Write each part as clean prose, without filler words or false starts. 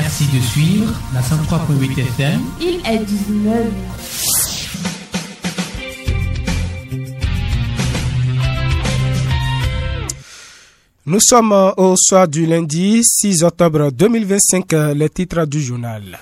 Merci de suivre la 103.8 FM. Il est 19h. Nous sommes au soir du lundi 6 octobre 2025, les titres du journal.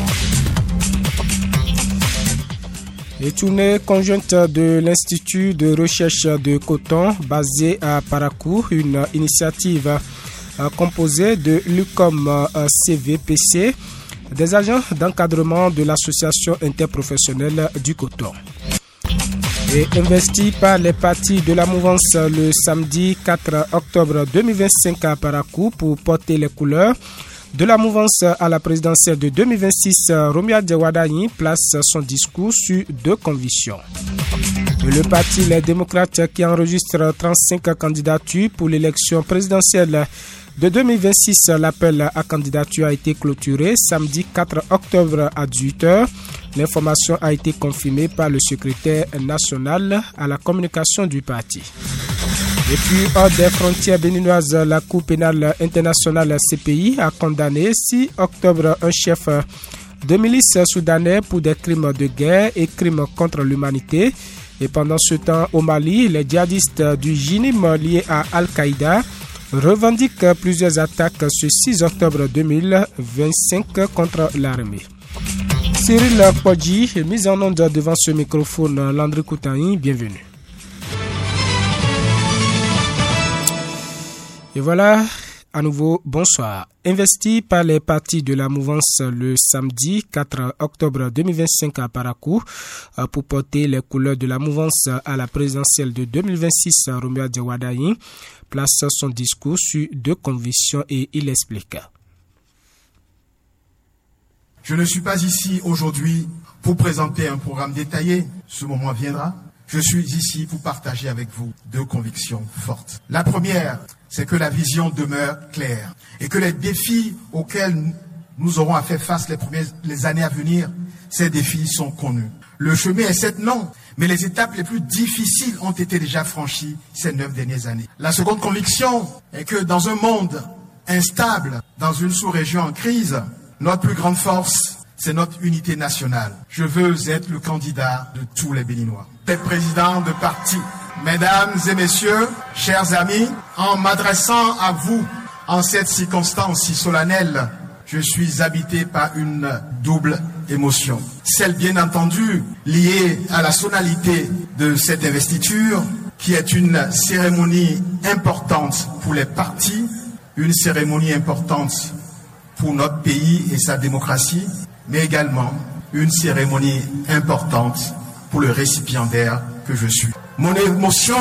Les tournées conjointes de l'Institut de recherche de coton basé à Parakou, une initiative composée de l'UQOM CVPC, des agents d'encadrement de l'Association interprofessionnelle du coton. Et investi par les partis de la mouvance le samedi 4 octobre 2025 à Parakou pour porter les couleurs de la mouvance à la présidentielle de 2026, Romia Djawadayi place son discours sur deux convictions. Le parti Les Démocrates qui enregistre 35 candidatures pour l'élection présidentielle de 2026, l'appel à candidature a été clôturé samedi 4 octobre à 18h. L'information a été confirmée par le secrétaire national à la communication du parti. Et puis, hors des frontières béninoises, la Cour pénale internationale CPI a condamné 6 octobre un chef de milice soudanais pour des crimes de guerre et crimes contre l'humanité. Et pendant ce temps, au Mali, les djihadistes du JINIM liés à Al-Qaïda revendiquent plusieurs attaques ce 6 octobre 2025 contre l'armée. Cyril Podji, mise en onde devant ce microphone, Landry Koutaï, bienvenue. Et voilà, à nouveau, bonsoir. Investi par les partis de la mouvance le samedi 4 octobre 2025 à Parakou pour porter les couleurs de la mouvance à la présidentielle de 2026, Romia Djawadayi place son discours sur deux convictions et il explique. Je ne suis pas ici aujourd'hui pour présenter un programme détaillé, ce moment viendra. Je suis ici pour partager avec vous deux convictions fortes. La première, c'est que la vision demeure claire et que les défis auxquels nous aurons à faire face les années à venir, ces défis sont connus. Le chemin est certes long, mais les étapes les plus difficiles ont été déjà franchies ces 9 dernières années. La seconde conviction est que dans un monde instable, dans une sous-région en crise, notre plus grande force, c'est notre unité nationale. Je veux être le candidat de tous les Béninois. Les présidents de parti, mesdames et messieurs, chers amis, en m'adressant à vous en cette circonstance si solennelle, je suis habité par une double émotion. Celle bien entendu liée à la solennité de cette investiture, qui est une cérémonie importante pour les partis, une cérémonie importante pour notre pays et sa démocratie, mais également une cérémonie importante pour le récipiendaire que je suis. Mon émotion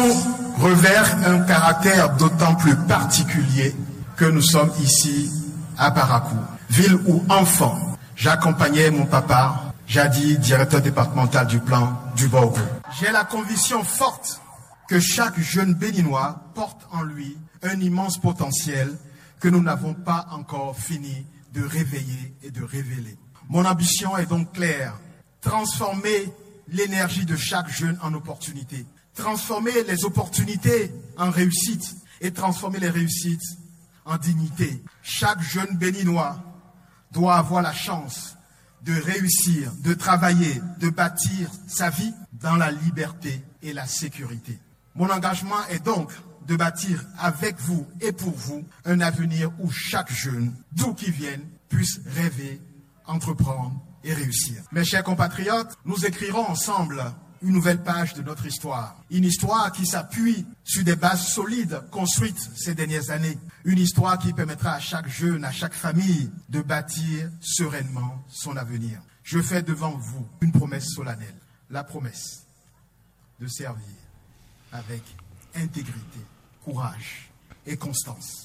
revêt un caractère d'autant plus particulier que nous sommes ici à Parakou, ville où, enfant, j'accompagnais mon papa, jadis directeur départemental du plan du Borgo. J'ai la conviction forte que chaque jeune Béninois porte en lui un immense potentiel que nous n'avons pas encore fini de réveiller et de révéler. Mon ambition est donc claire, transformer l'énergie de chaque jeune en opportunité, transformer les opportunités en réussite et transformer les réussites en dignité. Chaque jeune Béninois doit avoir la chance de réussir, de travailler, de bâtir sa vie dans la liberté et la sécurité. Mon engagement est donc de bâtir avec vous et pour vous un avenir où chaque jeune, d'où qu'il vienne, puisse rêver, entreprendre et réussir. Mes chers compatriotes, nous écrirons ensemble une nouvelle page de notre histoire. Une histoire qui s'appuie sur des bases solides construites ces dernières années. Une histoire qui permettra à chaque jeune, à chaque famille de bâtir sereinement son avenir. Je fais devant vous une promesse solennelle. La promesse de servir avec intégrité, courage et constance.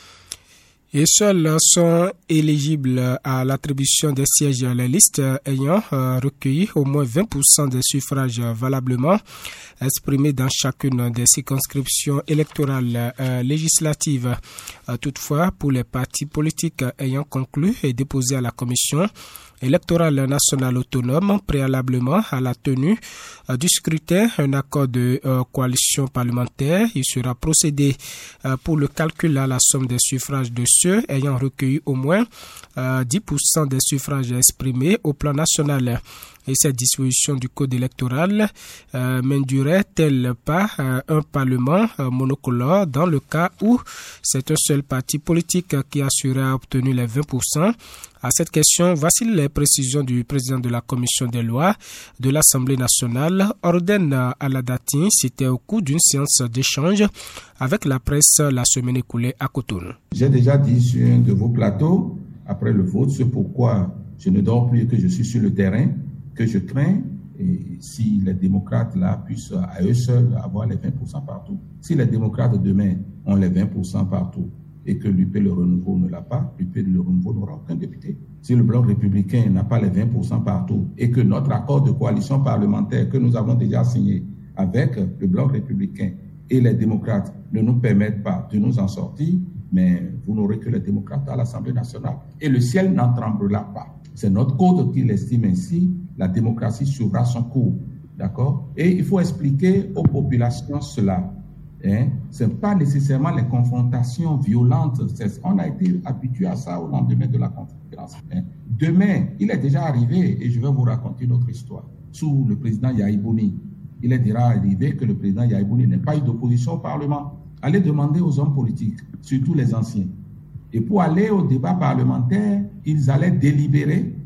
Et seuls sont éligibles à l'attribution des sièges les listes ayant recueilli au moins 20% des suffrages valablement exprimés dans chacune des circonscriptions électorales législatives. Toutefois, pour les partis politiques ayant conclu et déposé à la Commission électorale nationale autonome préalablement à la tenue du scrutin un accord de coalition parlementaire, il sera procédé pour le calcul à la somme des suffrages de ceux ayant recueilli au moins 10% des suffrages exprimés au plan national. Et cette disposition du code électoral m'induirait-elle pas un parlement monocolore dans le cas où c'est un seul parti politique qui assurait obtenu les 20%? À cette question, voici les précisions du président de la commission des lois de l'Assemblée nationale, Orden Aladati, cité au cours d'une séance d'échange avec la presse la semaine écoulée à Cotonou. J'ai déjà dit sur un de vos plateaux, après le vote, c'est pourquoi je ne dors plus et que je suis sur le terrain, que je crains, et si les démocrates là puissent à eux seuls avoir les 20% partout. Si les démocrates demain ont les 20% partout, et que l'UP Le Renouveau ne l'a pas, l'UP Le Renouveau n'aura aucun député. Si le Bloc républicain n'a pas les 20% partout et que notre accord de coalition parlementaire que nous avons déjà signé avec le Bloc républicain et les démocrates ne nous permettent pas de nous en sortir, mais vous n'aurez que les démocrates à l'Assemblée nationale. Et le ciel n'en tremblera pas. C'est notre code qui l'estime ainsi, la démocratie suivra son cours. D'accord? Et il faut expliquer aux populations cela. Ce n'est pas nécessairement les confrontations violentes. On a été habitué à ça au lendemain de la conférence. Demain, il est déjà arrivé, et je vais vous raconter notre histoire, sous le président Yahibouni. Il est déjà arrivé que le président Yahibouni n'ait pas eu d'opposition au Parlement. Allez demander aux hommes politiques, surtout les anciens. Et pour aller au débat parlementaire, ils allaient délibérer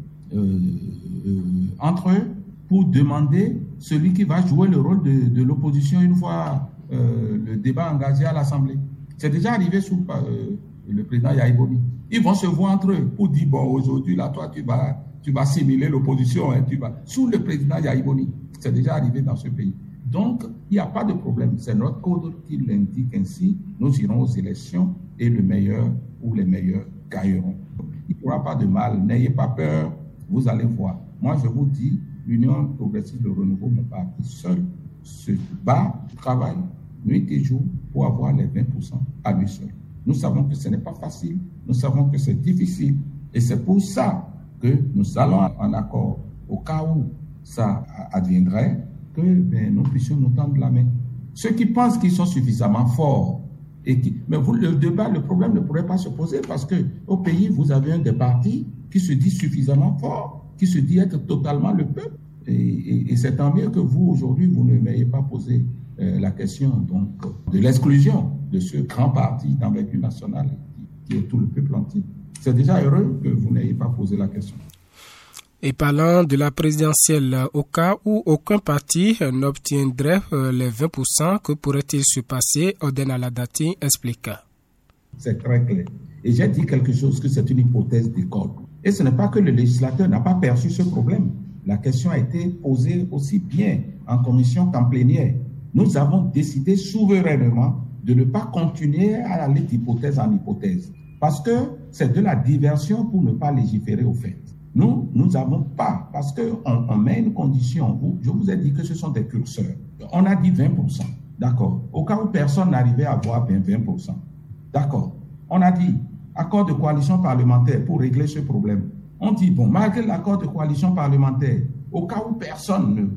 entre eux pour demander celui qui va jouer le rôle de l'opposition une fois le débat engagé à l'Assemblée. C'est déjà arrivé sous le président Yahibouni. Ils vont se voir entre eux pour dire, bon, aujourd'hui, là, toi, tu vas simuler l'opposition, sous le président Yahibouni. C'est déjà arrivé dans ce pays. Donc, il n'y a pas de problème. C'est notre code qui l'indique ainsi. Nous irons aux élections et le meilleur ou les meilleurs gagneront. Il n'y aura pas de mal. N'ayez pas peur. Vous allez voir. Moi, je vous dis, l'Union progressive de renouveau, mon parti seul, se bat, travaille, nuit et jour, pour avoir les 20% à lui seul. Nous savons que ce n'est pas facile. Nous savons que c'est difficile. Et c'est pour ça que nous allons en accord. Au cas où ça adviendrait, que nous puissions nous tendre la main. Ceux qui pensent qu'ils sont suffisamment forts, mais le problème ne pourrait pas se poser parce qu'au pays, vous avez un des partis qui se dit suffisamment fort, qui se dit être totalement le peuple. Et c'est tant mieux que vous, aujourd'hui, vous ne m'ayez pas posé la question donc, de l'exclusion de ce grand parti dans le véhicule national qui est tout le peuple entier. C'est déjà heureux que vous n'ayez pas posé la question. Et parlant de la présidentielle, au cas où aucun parti n'obtiendrait les 20%, que pourrait-il se passer? Orden Aladati explique. C'est très clair. Et j'ai dit quelque chose que c'est une hypothèse d'école. Et ce n'est pas que le législateur n'a pas perçu ce problème. La question a été posée aussi bien en commission qu'en plénière. Nous avons décidé souverainement de ne pas continuer à aller d'hypothèse en hypothèse. Parce que c'est de la diversion pour ne pas légiférer au fait. Nous n'avons pas, parce qu'on met une condition. Je vous ai dit que ce sont des curseurs. On a dit 20%. D'accord. Au cas où personne n'arrivait à avoir 20%. D'accord. On a dit accord de coalition parlementaire pour régler ce problème. On dit, bon, malgré l'accord de coalition parlementaire, au cas où personne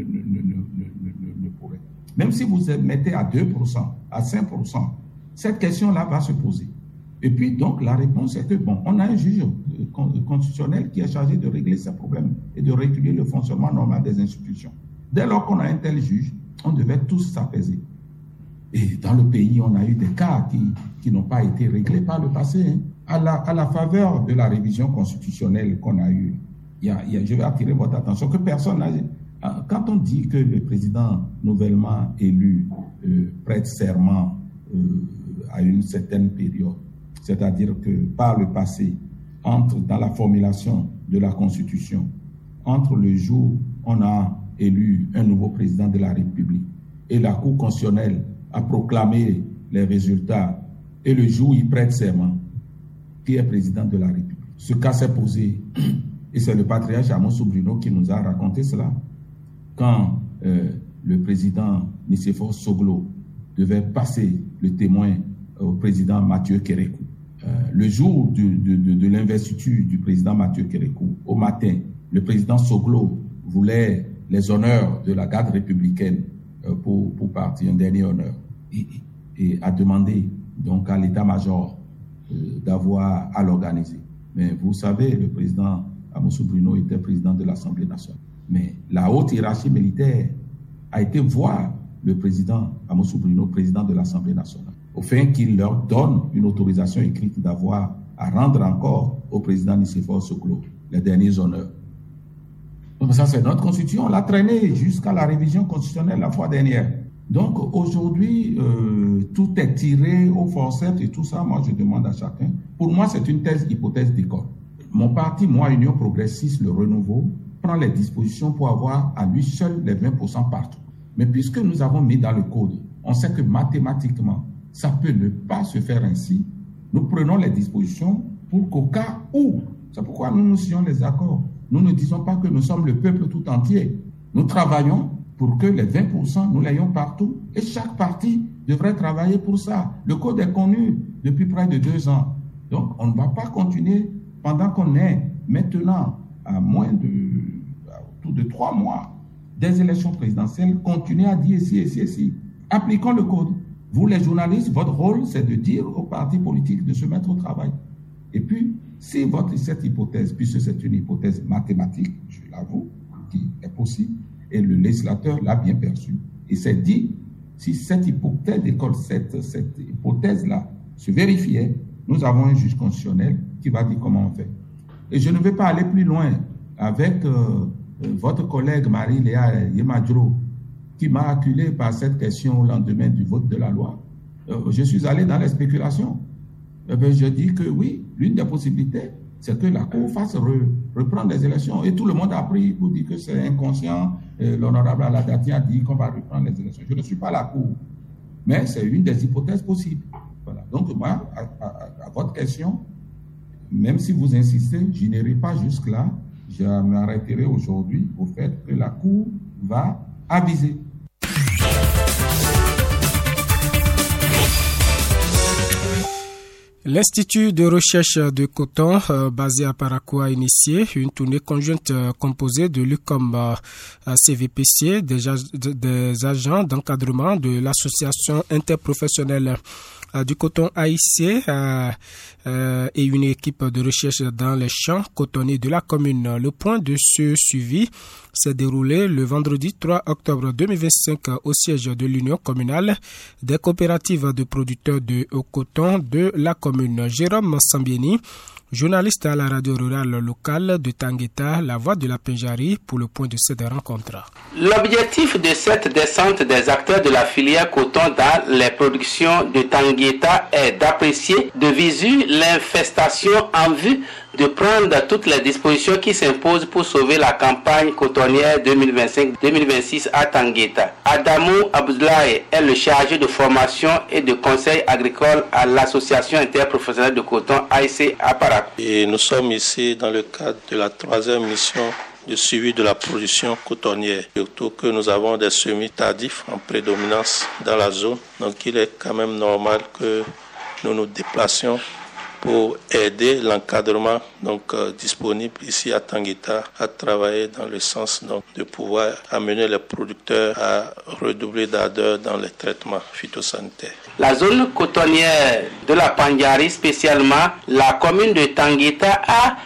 ne pourrait. Même si vous mettez à 2%, à 5%, cette question-là va se poser. Et puis, donc, la réponse est que, bon, on a un juge constitutionnel qui est chargé de régler ces problèmes et de réguler le fonctionnement normal des institutions. Dès lors qu'on a un tel juge, on devait tous s'apaiser. Et dans le pays, on a eu des cas qui n'ont pas été réglés par le passé. À la faveur de la révision constitutionnelle qu'on a eue, je vais attirer votre attention que personne n'a... Quand on dit que le président nouvellement élu prête serment à une certaine période, c'est-à-dire que par le passé, entre dans la formulation de la Constitution, entre le jour où on a élu un nouveau président de la République et la Cour constitutionnelle a proclamé les résultats et le jour où il prête serment, qui est président de la République. Ce cas s'est posé, et c'est le patriarche Amos Bruno qui nous a raconté cela, quand le président Nicéphore Soglo devait passer le témoin au président Mathieu Kérékou. Le jour de l'investiture du président Mathieu Kérékou, au matin, le président Soglo voulait les honneurs de la garde républicaine pour partir, un dernier honneur, et a demandé donc à l'état-major d'avoir à l'organiser. Mais vous savez, le président Amosou Bruno était président de l'Assemblée nationale. Mais la haute hiérarchie militaire a été voir le président Amosou Bruno, président de l'Assemblée nationale, afin qu'il leur donne une autorisation écrite d'avoir à rendre encore au président Nicéphore Soklo les derniers honneurs. Donc ça, c'est notre constitution. On l'a traîné jusqu'à la révision constitutionnelle la fois dernière. Donc aujourd'hui, tout est tiré au forceps et tout ça. Moi, je demande à chacun. Pour moi, c'est une hypothèse d'école. Mon parti, moi, Union progressiste, le Renouveau, prend les dispositions pour avoir à lui seul les 20% partout. Mais puisque nous avons mis dans le code, on sait que mathématiquement, ça peut ne pas se faire ainsi. Nous prenons les dispositions pour qu'au cas où, c'est pourquoi nous signons les accords. Nous ne disons pas que nous sommes le peuple tout entier. Nous travaillons pour que les 20%, nous l'ayons partout. Et chaque parti devrait travailler pour ça. Le code est connu depuis près de 2 ans. Donc, on ne va pas continuer pendant qu'on est maintenant à autour de 3 mois des élections présidentielles, continuer à dire ici. Appliquons le code. Vous, les journalistes, votre rôle, c'est de dire aux partis politiques de se mettre au travail. Et puis, si cette hypothèse, puisque c'est une hypothèse mathématique, je l'avoue, qui est possible, et le législateur l'a bien perçu, et s'est dit, si cette hypothèse d'école, cette hypothèse-là se vérifiait, nous avons un juge constitutionnel qui va dire comment on fait. Et je ne vais pas aller plus loin avec votre collègue Marie-Léa Yemadjro, qui m'a acculé par cette question au lendemain du vote de la loi. Je suis allé dans les spéculations. Je dis que oui, l'une des possibilités, c'est que la Cour fasse reprendre les élections. Et tout le monde a pris pour dire que c'est inconscient. L'honorable Aladati a dit qu'on va reprendre les élections. Je ne suis pas la Cour, mais c'est une des hypothèses possibles. Voilà. Donc moi, à votre question, même si vous insistez, je n'irai pas jusque-là. Je m'arrêterai aujourd'hui au fait que la Cour va aviser. L'Institut de recherche de coton basé à Parakou a initié une tournée conjointe composée de l'UQOM CVPC, des agents d'encadrement de l'association interprofessionnelle du coton AIC et une équipe de recherche dans les champs cotonniers de la commune. Le point de ce suivi s'est déroulé le vendredi 3 octobre 2025 au siège de l'Union communale des coopératives de producteurs de coton de la commune. Jérôme Sambieni, journaliste à la radio rurale locale de Tangueta, la voix de la Péjarie, pour le point de cette rencontre. L'objectif de cette descente des acteurs de la filière coton dans les productions de Tangueta est d'apprécier de visu l'infestation en vue de prendre toutes les dispositions qui s'imposent pour sauver la campagne cotonnière 2025-2026 à Tangueta. Adamou Abdoulaye est le chargé de formation et de conseil agricole à l'association interprofessionnelle de coton AIC à Parakou. Et nous sommes ici dans le cadre de la 3e mission de suivi de la production cotonnière. Surtout que nous avons des semis tardifs en prédominance dans la zone. Donc il est quand même normal que nous nous déplacions pour aider l'encadrement disponible ici à Tangueta à travailler dans le sens de pouvoir amener les producteurs à redoubler d'ardeur dans les traitements phytosanitaires. La zone cotonnière de la Pandjari, spécialement la commune de Tangueta, a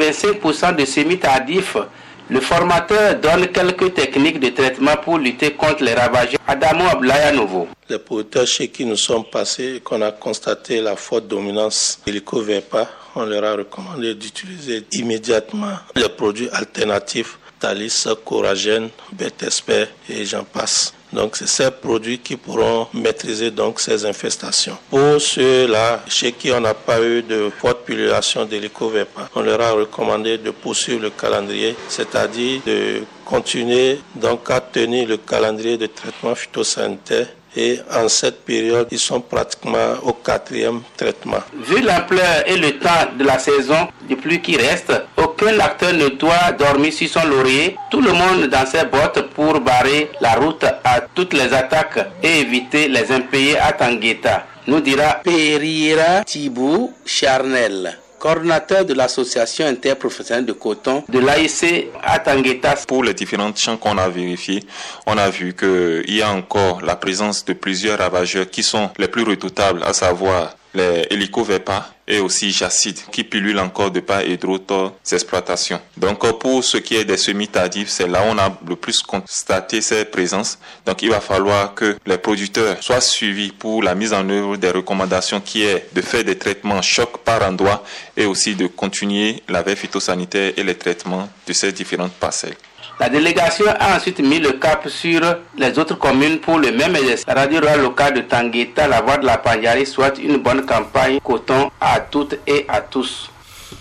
85% de semis tardifs. Le formateur donne quelques techniques de traitement pour lutter contre les ravageurs. Adamo Ablaye à nouveau. Les producteurs chez qui nous sommes passés et qu'on a constaté la forte dominance de l'Hélicoverpa, on leur a recommandé d'utiliser immédiatement les produits alternatifs, Talis, Coragène, Betesper et j'en passe. Donc c'est ces produits qui pourront maîtriser ces infestations. Pour ceux-là, chez qui on n'a pas eu de forte pullulation d'Hélicoverpa, on leur a recommandé de poursuivre le calendrier, c'est-à-dire de continuer à tenir le calendrier de traitement phytosanitaire. Et en cette période, ils sont pratiquement au 4e traitement. Vu l'ampleur et le temps de la saison de pluie qui reste, aucun acteur ne doit dormir sur son laurier. Tout le monde dans ses bottes pour barrer la route à toutes les attaques et éviter les impayés à Tangueta. Nous dira Pereira Thibou Charnel, coordinateur de l'association interprofessionnelle de coton de l'AIC à Tangueta. Pour les différents champs qu'on a vérifiés, on a vu qu'il y a encore la présence de plusieurs ravageurs qui sont les plus redoutables, à savoir les Hélicoverpa et aussi Jacide qui pullulent encore de part et d'autre exploitations. Donc pour ce qui est des semis tardifs, c'est là où on a le plus constaté ces présences. Donc il va falloir que les producteurs soient suivis pour la mise en œuvre des recommandations qui est de faire des traitements choc par endroit et aussi de continuer la veille phytosanitaire et les traitements de ces différentes parcelles. La délégation a ensuite mis le cap sur les autres communes pour le même exercice. La radio rurale locale de Tangueta, la voix de la Pandjari, souhaite une bonne campagne coton à toutes et à tous.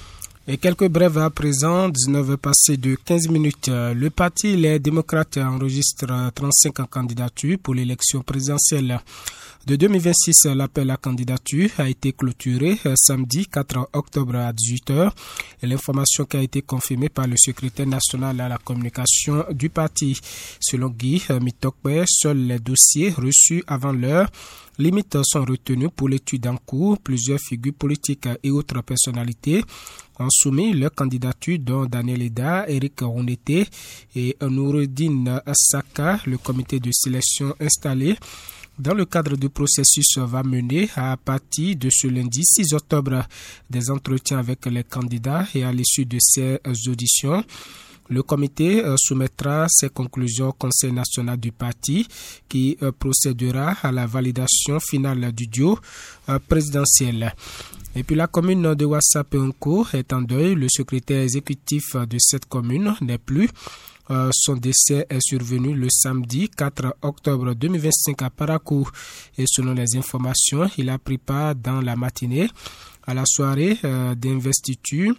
Et quelques brèves à présent, 19h passées de 15 minutes. Le parti Les Démocrates enregistre 35 candidatures pour l'élection présidentielle de 2026. L'appel à candidature a été clôturé samedi 4 octobre à 18h. Et l'information qui a été confirmée par le secrétaire national à la communication du parti. Selon Guy Mitokpe, seuls les dossiers reçus avant l'heure limite sont retenus pour l'étude en cours. Plusieurs figures politiques et autres personnalités ont soumis leur candidature, dont Daniel Eda, Eric Ronete et Noureddine Saka. Le comité de sélection installé dans le cadre du processus va mener à partir de ce lundi 6 octobre des entretiens avec les candidats et à l'issue de ces auditions, le comité soumettra ses conclusions au Conseil national du parti qui procédera à la validation finale du duo présidentiel. Et puis la commune de Ouassa-Peunko est en deuil. Le secrétaire exécutif de cette commune n'est plus. Son décès est survenu le samedi 4 octobre 2025 à Parakou. Et selon les informations, il a pris part dans la matinée à la soirée d'investiture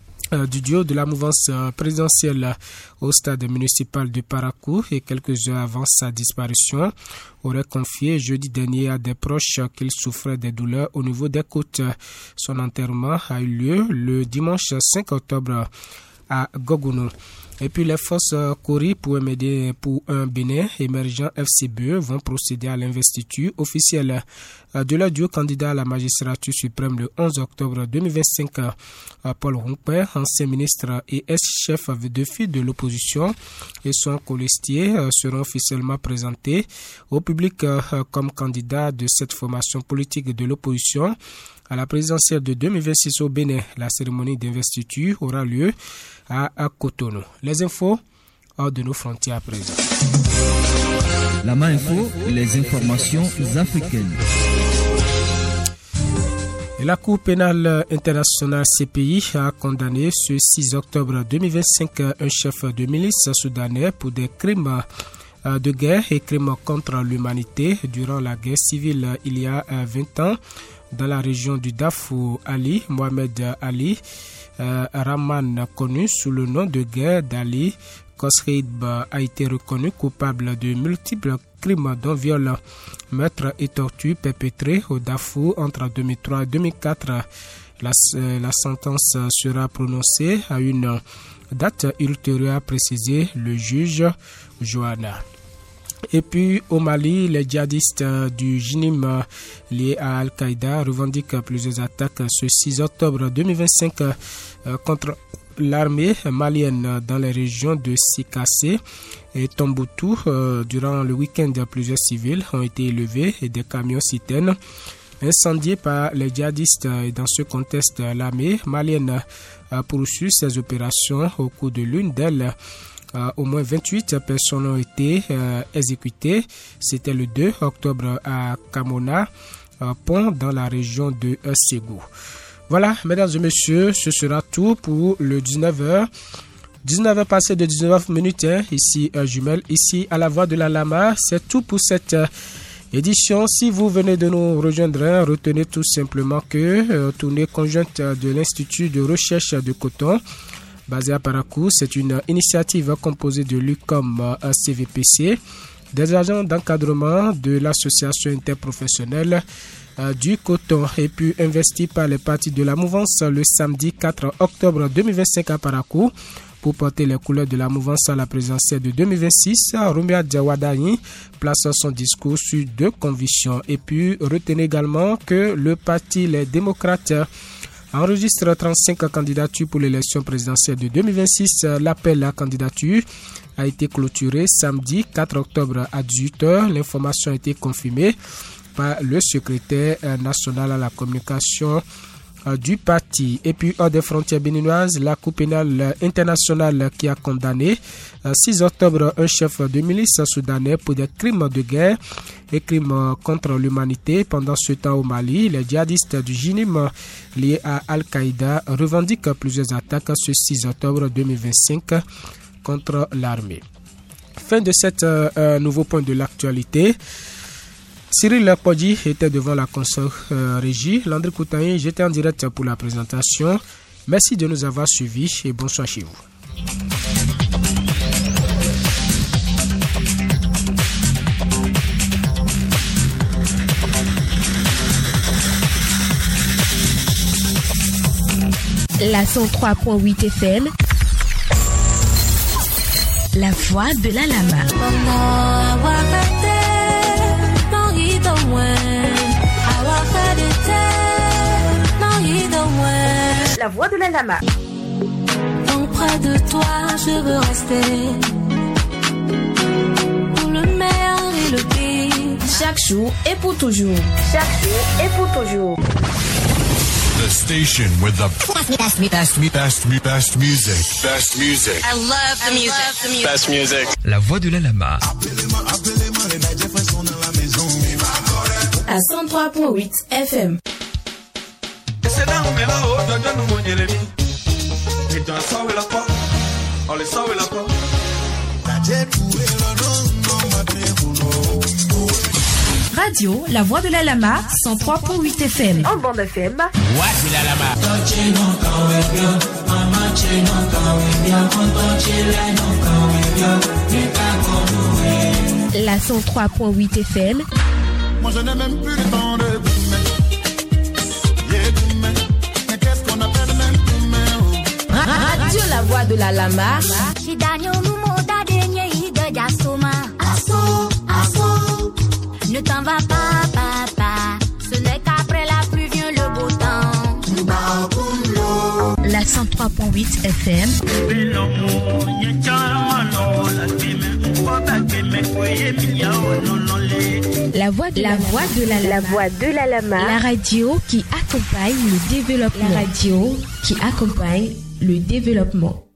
du duo de la mouvance présidentielle au stade municipal de Parakou et quelques heures avant sa disparition aurait confié jeudi dernier à des proches qu'il souffrait des douleurs au niveau des côtes. Son enterrement a eu lieu le dimanche 5 octobre à Gogounou. Et puis les forces Kori pour un Bénin émergent FCBE vont procéder à l'investiture officielle de leur duo candidat à la magistrature suprême le 11 octobre 2025. Paul Rompé, ancien ministre et ex-chef de file de l'opposition, et son colistier seront officiellement présentés au public comme candidats de cette formation politique de l'opposition à la présidentielle de 2026 au Bénin. La cérémonie d'investiture aura lieu à Cotonou. Les infos hors de nos frontières à présent. La main info, les informations africaines. Et la Cour pénale internationale CPI a condamné ce 6 octobre 2025 un chef de milice soudanais pour des crimes de guerre et crimes contre l'humanité durant la guerre civile il y a 20 ans dans la région du Darfour. Ali Mohamed Ali Rahman, connu sous le nom de guerre d'Ali Khosreib, a été reconnu coupable de multiples crimes dont viol, meurtre et torture perpétrés au Darfour entre 2003 et 2004. La sentence sera prononcée à une date ultérieure, a précisé le juge Johanna. Et puis au Mali, les djihadistes du JNIM liés à Al-Qaïda revendiquent plusieurs attaques ce 6 octobre 2025 contre l'armée malienne dans les régions de Sikassé et Tombouctou. Durant le week-end, plusieurs civils ont été élevés et des camions citernes incendiés par les djihadistes. Et dans ce contexte, l'armée malienne a poursuivi ses opérations. Au cours de l'une d'elles, au moins 28 personnes ont été exécutées. C'était le 2 octobre à Kamona, pont dans la région de Ségou. Voilà, mesdames et messieurs, ce sera tout pour le 19h. 19h passé de 19 minutes, ici Jumelle, ici à la Voix de la Lama. C'est tout pour cette édition. Si vous venez de nous rejoindre, retenez tout simplement que tournée conjointe de l'Institut de recherche de coton basé à Parakou, c'est une initiative composée de l'UQOM CVPC, des agents d'encadrement de l'association interprofessionnelle du coton et puis investi par les partis de la mouvance le samedi 4 octobre 2025 à Parakou pour porter les couleurs de la mouvance à la présidentielle de 2026. Rumia Djawadani place son discours sur deux convictions. Et puis retenez également que le parti Les Démocrates enregistre 35 candidatures pour l'élection présidentielle de 2026. L'appel à candidature a été clôturé samedi 4 octobre à 18h. L'information a été confirmée par le secrétaire national à la communication du parti. Et puis hors des frontières béninoises, la Cour pénale internationale qui a condamné 6 octobre un chef de milice soudanais pour des crimes de guerre et crimes contre l'humanité. Pendant ce temps au Mali, les djihadistes du JNIM liés à Al-Qaïda revendiquent plusieurs attaques ce 6 octobre 2025 contre l'armée. Fin de cet nouveau point de l'actualité. Cyril Podji était devant la console régie. Landry Koutaïn, j'étais en direct pour la présentation. Merci de nous avoir suivis et bonsoir chez vous. La 103.8 FM, la voix de la lama. La voix de la lama. Donc près de toi, je veux rester. Pour le meilleur et le pire. Chaque jour et pour toujours. Chaque jour et pour toujours. The station with the best music. Best music. I love the music. Best music. La voix de la lama. À 103.8 FM. Radio, la voix de la lama, 103.8 FM. En bande FM. Voix de la lama. La 103.8 FM. Moi je n'ai même plus le temps de boumer. Mais qu'est-ce qu'on appelle même boumer? Radio, la voix de la lama. Ne t'en va pas, papa. Ce n'est qu'après la pluie vient le beau temps. La 103.8 FM. La voix de la lama. La radio qui accompagne le développement. La radio qui accompagne le développement.